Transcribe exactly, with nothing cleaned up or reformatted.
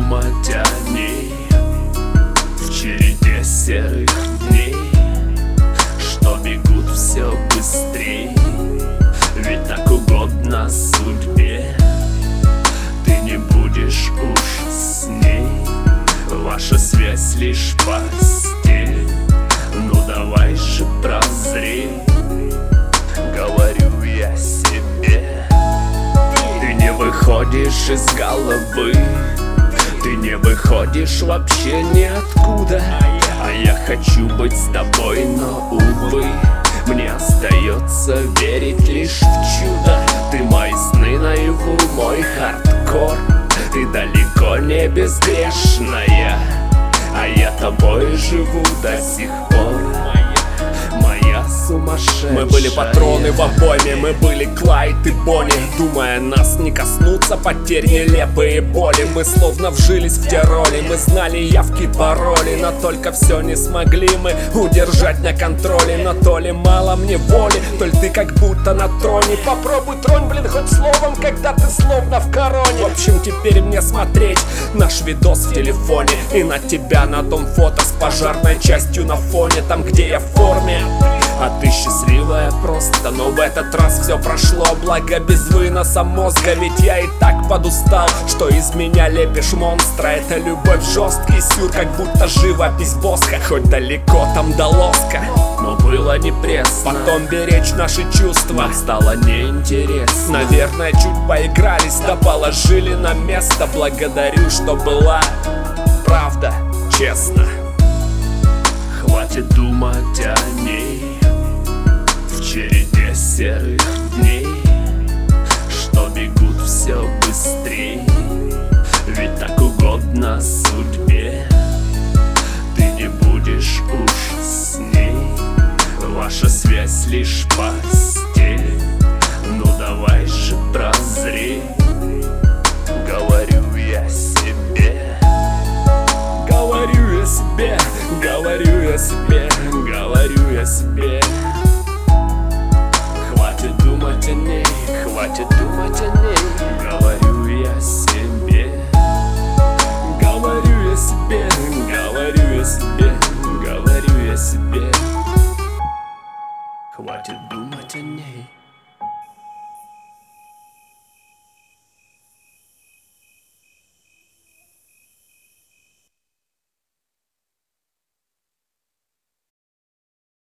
думать о ней в череде серых дней, что бегут все быстрее. Ведь так угодно судьбе, ты не будешь уж с ней. Ваша связь лишь постель. Ну давай же прозрей, говорю я себе. Ты не выходишь из головы, ты не выходишь вообще ниоткуда. А я хочу быть с тобой, но увы, мне остается верить лишь в чудо. Ты мои сны наяву, мой хардкор. Ты далеко не безгрешная, а я тобой живу до сих пор. Моя сумасшедшая. Мы были патроны в обойме, мы были Клайд и Бонни. Думая, нас не коснутся потерь, нелепые боли. Мы словно вжились в те роли, мы знали явки, пароли. Но только все не смогли мы удержать на контроле. Но то ли мало мне воли, то ли ты как будто на троне. Попробуй тронь, блин, хоть словом, когда ты словно в короне. В общем, теперь мне смотреть наш видос в телефоне и на тебя на том фото с пожарной частью на фоне, там, где я в форме. А ты счастливая просто, но в этот раз все прошло, благо без выноса мозга. Ведь я и так подустал, что из меня лепишь монстра. Это любовь жесткий сюр, как будто живопись воска. Хоть далеко там до лоска, но было не пресно. Потом беречь наши чувства нам стало неинтересно. Наверное, чуть поигрались, да положили на место. Благодарю, что была правда, честно. Хватит думать о ней в череде серых дней, что бегут все быстрее. Ведь так угодно судьбе, ты не будешь уж с ней. Ваша связь лишь постель.